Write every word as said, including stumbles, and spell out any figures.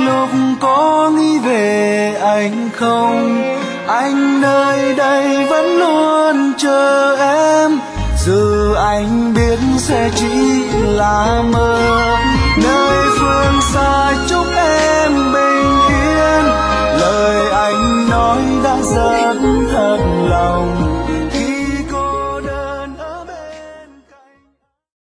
lúc có nghĩ về anh không, anh nơi đây vẫn luôn chờ em, giờ anh biết sẽ chỉ là mơ.